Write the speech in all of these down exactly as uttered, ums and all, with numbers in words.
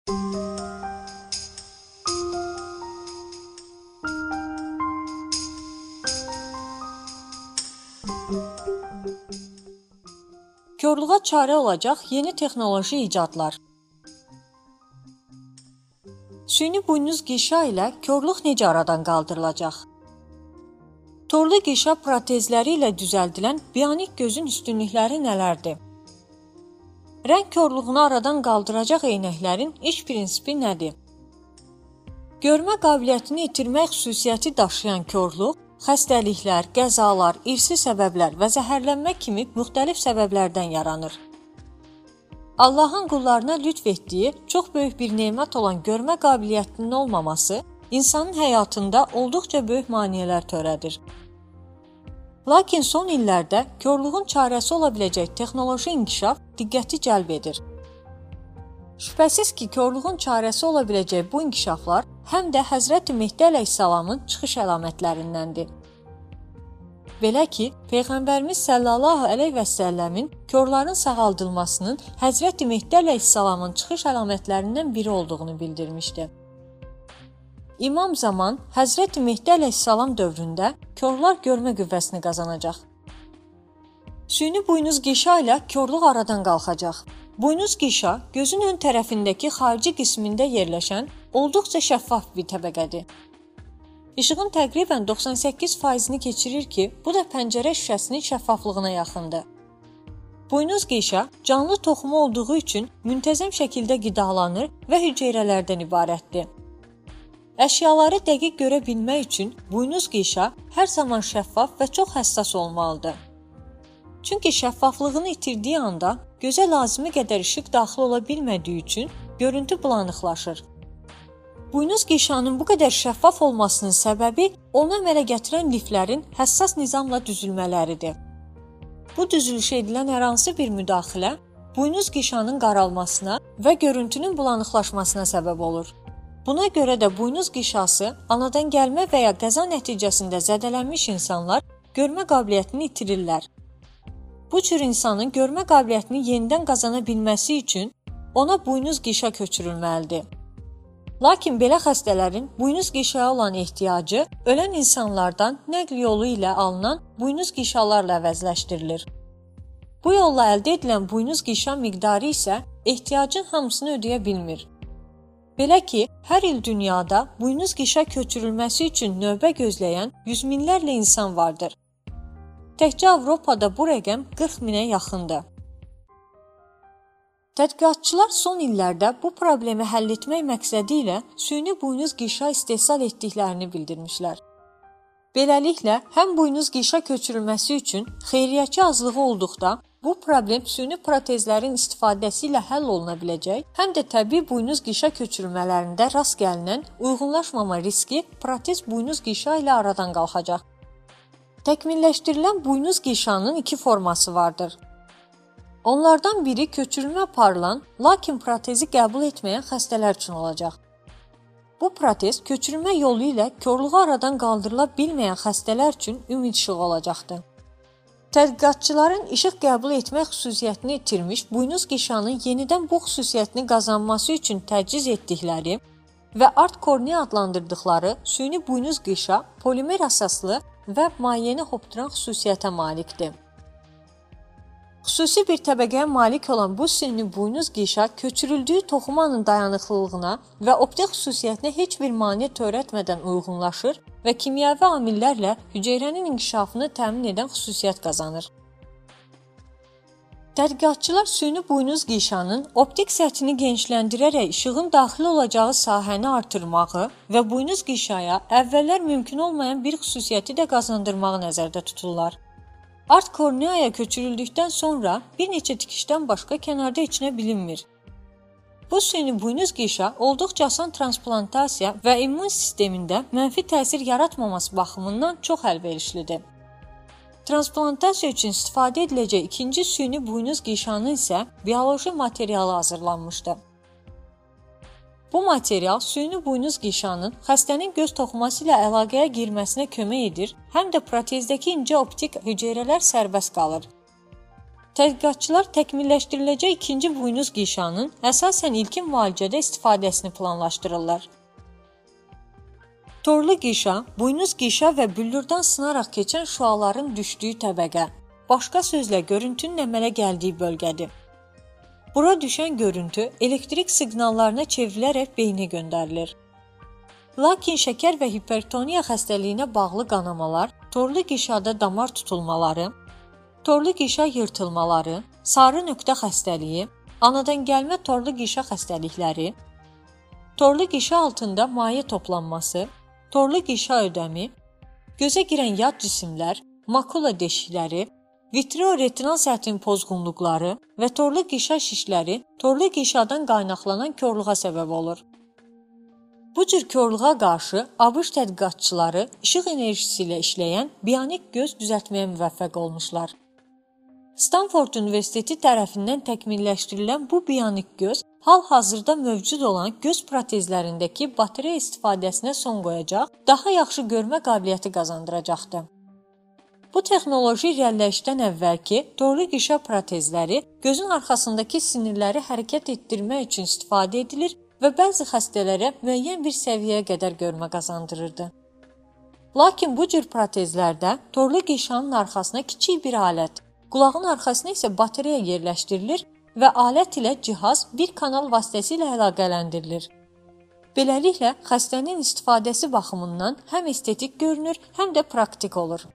Korluğa çarə olacaq yeni texnoloji icadlar. Süni buynuz qişa ilə korluq necə aradan qaldırılacaq? Torlu qişa protezləri ilə düzəldilən bionik gözün üstünlükləri nələrdir? Rəng korluğunu aradan qaldıracaq eynəklərin iş prinsipi nədir? Görmə qabiliyyətini itirmək xüsusiyyəti daşıyan korluq, xəstəliklər, qəzalar, irsi səbəblər və zəhərlənmə kimi müxtəlif səbəblərdən yaranır. Allahın qullarına lütf etdiyi çox böyük bir nemət olan görmə qabiliyyətinin olmaması insanın həyatında olduqca böyük maneələr törədir. Lakin son illərdə korluğun çarəsi ola biləcək texnoloji inkişaf diqqəti cəlb edir. Şübhəsiz ki, korluğun çarəsi ola biləcək bu inkişaflar həm də Həzrəti Mehdi əleyhissalamın çıxış əlamətlərindəndir. Belə ki, Peyğəmbərimiz sallallahu əleyhi və səlləmin korların sağaldılmasının Həzrəti Mehdi əleyhissalamın çıxış əlamətlərindən biri olduğunu bildirmişdi. İmam zaman Həzrəti Mehdi əleyhissalam dövründə korlar görmə qüvvəsini qazanacaq. Süni buynuz qişa ilə korluq aradan qalxacaq. Buynuz qişa gözün ön tərəfindəki xarici qismində yerləşən olduqca şəffaf bir təbəqədir. İşığın təqribən doxsan səkkiz faizini keçirir ki, bu da pəncərə şüşəsinin şəffaflığına yaxındır. Buynuz qişa canlı toxumu olduğu üçün müntəzəm şəkildə qidalanır və hüceyrələrdən ibarətdir. Əşyaları dəqiq görə bilmək üçün buynuz qişa hər zaman şəffaf və çox həssas olmalıdır. Çünki şəffaflığını itirdiyi anda gözə lazımi qədər işıq daxil ola bilmədiyi üçün görüntü bulanıqlaşır. Buynuz qişanın bu qədər şəffaf olmasının səbəbi ona əmələ gətirən liflərin həssas nizamla düzülmələridir. Bu düzülüşə edilən hər hansı bir müdaxilə buynuz qişanın qaralmasına və görüntünün bulanıqlaşmasına səbəb olur. Buna görə də buynuz qişası anadan gəlmə və ya qəza nəticəsində zədələnmiş insanlar görmə qabiliyyətini itirirlər. Bu cür insanın görmə qabiliyyətini yenidən qazana bilməsi üçün ona buynuz qişa köçürülməlidir. Lakin belə xəstələrin buynuz qişaya olan ehtiyacı ölən insanlardan nəql yolu ilə alınan buynuz qişalarla əvəzləşdirilir. Bu yolla əldə edilən buynuz qişa miqdarı isə ehtiyacın hamısını ödəyə bilmir. Belə ki, hər il dünyada buynuz qişa köçürülməsi üçün növbə gözləyən yüz minlərlə insan vardır. Təkcə Avropada bu rəqəm qırx minə yaxındır. Tədqiqatçılar son illərdə bu problemi həll etmək məqsədi ilə süni buynuz qişa istehsal etdiklərini bildirmişlər. Beləliklə, həm buynuz qişa köçürülməsi üçün xeyriyyəçi azlığı olduqda, bu problem süni protezlərin istifadəsi ilə həll oluna biləcək, həm də təbii buynuz qişa köçürülmələrində rast gəlinən uyğunlaşmama riski protez buynuz qişa ilə aradan qalxacaq. Təkmilləşdirilən buynuz qişanın iki forması vardır. Onlardan biri köçürülmə aparılan, lakin protezi qəbul etməyən xəstələr üçün olacaq. Bu protez köçürülmə yolu ilə korluğu aradan qaldırıla bilməyən xəstələr üçün ümid işığı olacaqdır. Tədqiqatçıların işıq qəbul etmək xüsusiyyətini itirmiş buynuz qişanın yenidən bu xüsusiyyətini qazanması üçün təchiz etdikləri və art kornea adlandırdıqları süni buynuz qişa polimer əsaslı və mayyəni hopduran xüsusiyyətə malikdir. Xüsusi bir təbəqəyə malik olan bu süni buynuz qişa köçürüldüyü toxumanın dayanıqlılığına və optik xüsusiyyətinə heç bir maneə törətmədən uyğunlaşır və kimyəvi amillərlə hüceyrənin inkişafını təmin edən xüsusiyyət qazanır. Tədqiqatçılar süni buynuz qişanın optik səthini genişləndirərək işığın daxil olacağı sahəni artırmağı və buynuz qişaya əvvəllər mümkün olmayan bir xüsusiyyəti də qazandırmağı nəzərdə tuturlar. Art korneaya köçürüldükdən sonra bir neçə tikişdən başqa kənarda içinə bilinmir. Bu süni buynuz qişa olduqca asan transplantasiya və immun sistemində mənfi təsir yaratmaması baxımından çox əlverişlidir. Transplantasiya üçün istifadə ediləcək ikinci süni buynuz qişanın isə bioloji materialı hazırlanmışdı. Bu material süni buynuz qişanın xəstənin göz toxuması ilə əlaqəyə girməsinə kömək edir, həm də protezdəki incə optik hüceyrələr sərbəst qalır. Tədqiqatçılar təkmilləşdiriləcək ikinci buynuz qişanın əsasən ilkin müalicədə istifadəsini planlaşdırırlar. Torlu qişa, buynuz qişa və büllürdən sınaraq keçən şüaların düşdüyü təbəqə, başqa sözlə görüntünün əmələ gəldiyi bölgədir. Bura düşən görüntü elektrik siqnallarına çevrilərək beyinə göndərilir. Lakin şəkər və hipertoniya xəstəliyinə bağlı qanamalar, torlu qişada damar tutulmaları, torlu qişa yırtılmaları, sarı nöqtə xəstəliyi, anadan gəlmə torlu qişa xəstəlikləri, torlu qişa altında maye toplanması, torlu qişa ödəmi, gözə girən yad cisimlər, makula deşikləri, vitreoretinal səthin pozğunluqları və torlu qişa şişləri torlu qişadan qaynaqlanan korluğa səbəb olur. Bu cür korluğa qarşı ABŞ tədqiqatçıları işıq enerjisi ilə işləyən bionik göz düzəltməyə müvəffəq olmuşlar. Stanford Universiteti tərəfindən təkmilləşdirilən bu bionik göz hal-hazırda mövcud olan göz protezlərindəki batereya istifadəsinə son qoyacaq, daha yaxşı görmə qabiliyyəti qazandıracaqdır. Bu texnoloji irəliləyişdən əvvəlki torlu qişa protezləri gözün arxasındakı sinirləri hərəkət etdirmək üçün istifadə edilir və bəzi xəstələrə müəyyən bir səviyyəyə qədər görmə qazandırırdı. Lakin bu cür protezlərdə torlu qişanın arxasına kiçik bir alət, qulağın arxasına isə batereya yerləşdirilir və alət ilə cihaz bir kanal vasitəsilə əlaqələndirilir. Beləliklə, xəstənin istifadəsi baxımından həm estetik görünür, həm də praktik olur.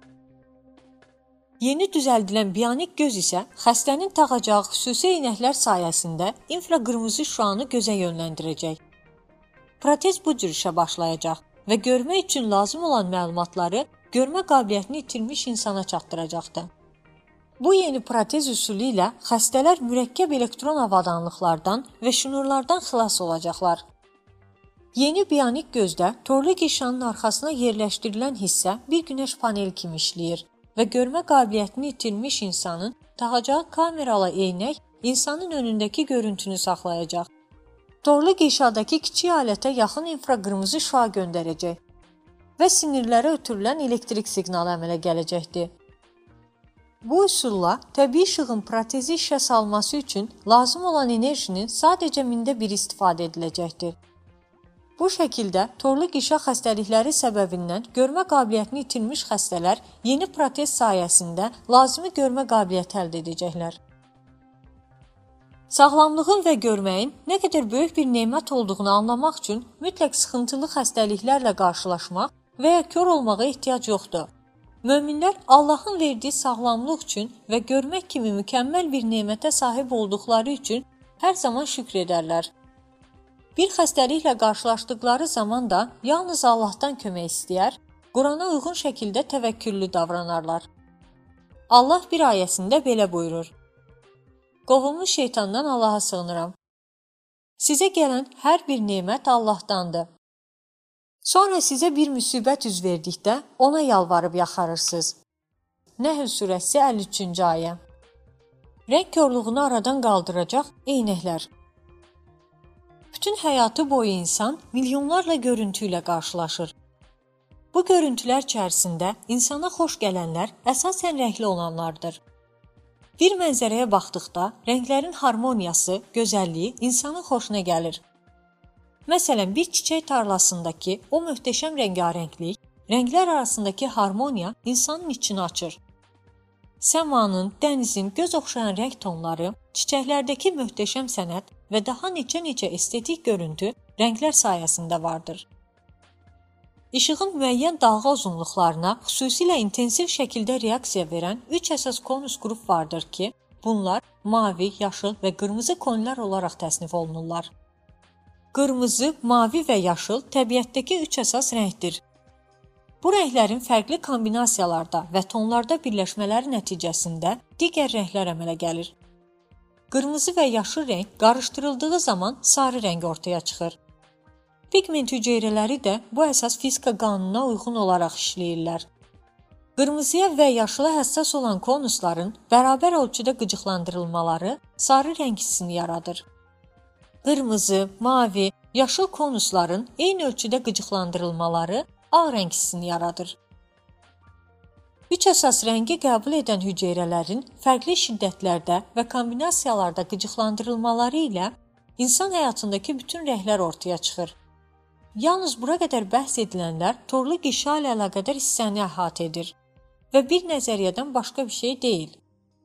Yeni düzəldilən bionik göz isə xəstənin taxacağı xüsusi eynəklər sayəsində infraqırmızı şüanı gözə yönləndirəcək. Protez bu cür işə başlayacaq və görmək üçün lazım olan məlumatları görmə qabiliyyətini itirmiş insana çatdıracaqdır. Bu yeni protez üsulu ilə xəstələr mürəkkəb elektron avadanlıqlardan və şnurlardan xilas olacaqlar. Yeni bionik gözdə torlu qişanın arxasına yerləşdirilən hissə bir günəş paneli kimi işləyir və görmə qabiliyyətini itirmiş insanın taxacağı kameralı eynək insanın önündəki görüntünü saxlayacaq. Torlu qişadakı kiçik alətə yaxın infraqırmızı şüa göndərəcək və sinirlərə ötürülən elektrik siqnalı əmələ gələcəkdir. Bu üsulla təbii işığın protezi işə salması üçün lazım olan enerjinin sadəcə mində bir istifadə ediləcəkdir. Bu şəkildə torlu qişa xəstəlikləri səbəbindən görmə qabiliyyətini itirmiş xəstələr yeni protez sayəsində lazımi görmə qabiliyyəti əldə edəcəklər. Sağlamlığın və görməyin nə qədər böyük bir nemət olduğunu anlamaq üçün mütləq sıxıntılı xəstəliklərlə qarşılaşmaq və ya kör olmağa ehtiyac yoxdur. Möminlər Allahın verdiyi sağlamlıq üçün və görmək kimi mükəmməl bir nemətə sahib olduqları üçün hər zaman şükr edərlər. Bir xəstəliklə qarşılaşdıqları zaman da yalnız Allahdan kömək istəyər, Qurana uyğun şəkildə təvəkküllü davranarlar. Allah bir ayəsində belə buyurur: Qovulmuş şeytandan Allaha sığınıram. Sizə gələn hər bir nemət Allahdandır. Sonra sizə bir müsibət üz verdikdə ona yalvarıb yaxarırsınız. Nəhl surəsi əlli üçüncü ayə. Rəng korluğunu aradan qaldıracaq eynəklər. Bütün həyatı boyu insan milyonlarla görüntü ilə qarşılaşır. Bu görüntülər içərisində insana xoş gələnlər əsasən rəngli olanlardır. Bir mənzərəyə baxdıqda rənglərin harmoniyası, gözəlliyi insanın xoşuna gəlir. Məsələn, bir çiçək tarlasındakı o möhtəşəm rəngarənglik, rənglər arasındakı harmoniya insanın içini açır. Səmanın, dənizin göz oxşayan rəng tonları, çiçəklərdəki möhtəşəm sənət və daha neçə-neçə estetik görüntü rənglər sayəsində vardır. İşığın müəyyən dalğa uzunluqlarına xüsusilə intensiv şəkildə reaksiya verən üç əsas konus qrup vardır ki, bunlar mavi, yaşıl və qırmızı konlər olaraq təsnif olunurlar. Qırmızı, mavi və yaşıl təbiətdəki üç əsas rəngdir. Bu rənglərin fərqli kombinasiyalarda və tonlarda birləşmələri nəticəsində digər rənglər əmələ gəlir. Qırmızı və yaşıl rəng qarışdırıldığı zaman sarı rəng ortaya çıxır. Pigment hüceyrələri də bu əsas fizika qanununa uyğun olaraq işləyirlər. Qırmızıya və yaşıla həssas olan konusların bərabər ölçüdə qıcıqlandırılmaları sarı rəng hissini yaradır. Qırmızı, mavi, yaşıl konusların eyni ölçüdə qıcıqlandırılmaları ağ rəng hissini yaradır. Üç əsas rəngi qəbul edən hüceyrələrin fərqli şiddətlərdə və kombinasiyalarda qıcıqlandırılmaları ilə insan həyatındakı bütün rənglər ortaya çıxır. Yalnız bura qədər bəhs edilənlər torlu qişa ilə əlaqədar hissəni əhatə edir və bir nəzəriyyədən başqa bir şey deyil.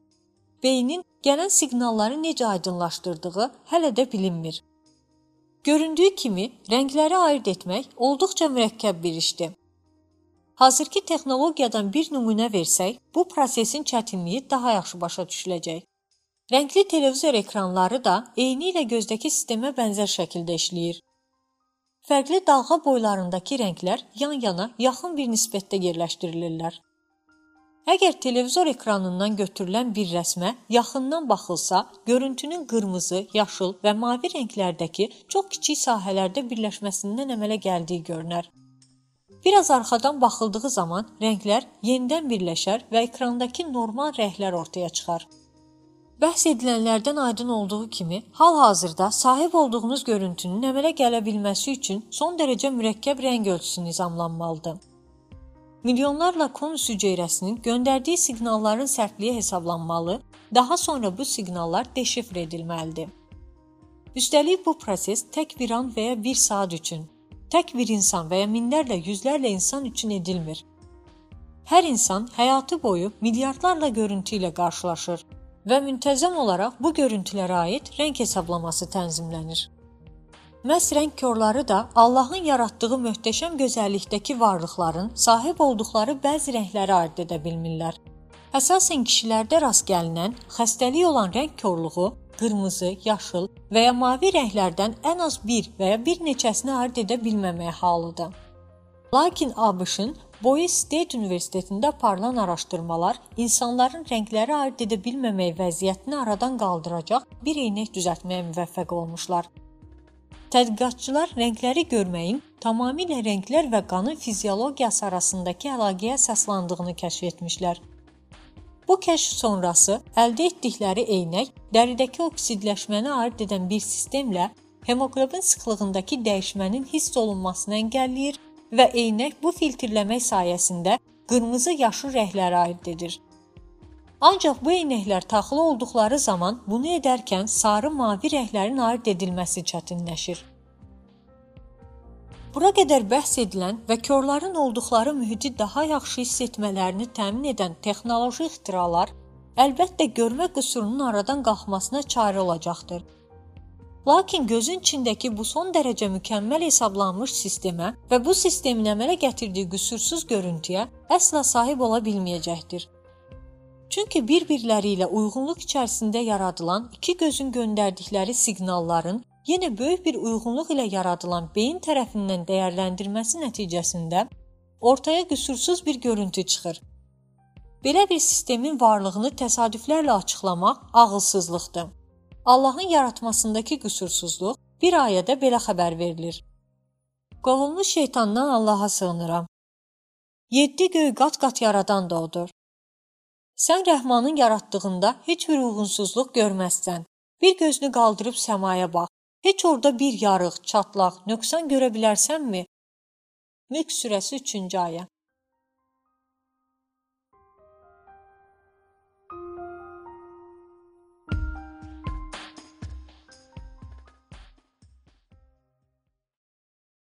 Beynin gələn siqnalları necə aydınlaşdırdığı hələ də bilinmir. Göründüyü kimi, rəngləri ayırd etmək olduqca mürəkkəb bir işdir. Hazırki texnologiyadan bir nümunə versək, bu prosesin çətinliyi daha yaxşı başa düşüləcək. Rəngli televizor ekranları da eyni ilə gözdəki sistemə bənzər şəkildə işləyir. Fərqli dalğa boylarındakı rənglər yan-yana yaxın bir nisbətdə yerləşdirilirlər. Əgər televizor ekranından götürülən bir rəsmə yaxından baxılsa, görüntünün qırmızı, yaşıl və mavi rənglərdəki çox kiçik sahələrdə birləşməsindən əmələ gəldiyi görünər. Biraz arxadan baxıldığı zaman rənglər yenidən birləşər və ekrandakı normal rənglər ortaya çıxar. Bəhs edilənlərdən aydın olduğu kimi, hal-hazırda sahib olduğunuz görüntünün əmələ gələ bilməsi üçün son dərəcə mürəkkəb rəng ölçüsü nizamlanmalıdır. Milyonlarla konus hüceyrəsinin göndərdiyi siqnalların sərtliyi hesablanmalı, daha sonra bu siqnallar deşifr edilməlidir. Üstəlik bu proses tək bir an və ya bir saat üçün, tək bir insan və ya minlərlə, yüzlərlə insan üçün edilmir. Hər insan həyatı boyu milyardlarla görüntü ilə qarşılaşır və müntəzəm olaraq bu görüntülərə aid rəng hesablaması tənzimlənir. Məhz rəng korları da Allahın yaratdığı möhtəşəm gözəllikdəki varlıqların sahib olduqları bəzi rəngləri ayırd edə bilmirlər. Əsasən kişilərdə rast gəlinən xəstəlik olan rəng korluğu qırmızı, yaşıl və ya mavi rənglərdən ən az bir və ya bir neçəsini ayırd edə bilməməyə halıdır. Lakin ABŞ-ın Boise State Universitetində aparılan araşdırmalar insanların rəngləri ayırd edə bilməməyi vəziyyətini aradan qaldıracaq bir eynək düzəltməyə müvəffəq olmuşlar. Tədqiqatçılar rəngləri görməyin tamamilə rənglər və qanın fiziologiyası arasındakı əlaqəyə əsaslandığını kəşf etmişlər. Bu kəşf sonrası əldə etdikləri eynək dəridəki oksidləşməni ayırd edən bir sistemlə hemoqlobin sıxlığındakı dəyişmənin hiss olunmasını əngəlləyir və eynək bu filtrləmək sayəsində qırmızı-yaşıl rəngləri ayırd edir. Ancaq bu eynəklər taxılı olduqları zaman bunu edərkən sarı-mavi rənglərin ayırd edilməsi çətinləşir. Bura qədər bəhs edilən və körlərin olduqları mühiti daha yaxşı hiss etmələrini təmin edən texnoloji ixtiralar əlbəttə görmə qüsurunun aradan qalxmasına çarə olacaqdır. Lakin gözün içindəki bu son dərəcə mükəmməl hesablanmış sistemə və bu sistemin əmələ gətirdiyi qüsursuz görüntüyə əsla sahib ola bilməyəcəkdir. Çünki bir-birləri ilə uyğunluq içərisində yaradılan iki gözün göndərdikləri siqnalların yenə böyük bir uyğunluq ilə yaradılan beyin tərəfindən dəyərləndirməsi nəticəsində ortaya qüsursuz bir görüntü çıxır. Belə bir sistemin varlığını təsadüflərlə açıqlamaq ağılsızlıqdır. Allahın yaratmasındakı qüsursuzluq bir ayədə belə xəbər verilir. Qovulmuş şeytandan Allaha sığınıram. Yeddi göy qat-qat yaradan da odur. Sən Rəhmanın yaratdığında heç bir uyğunsuzluq görməzsən. Bir gözünü qaldırıb səmaya bax. Heç orada bir yarıq, çatlaq, nöqsan görə bilərsənmi? Mülk surəsi üçüncü ayə.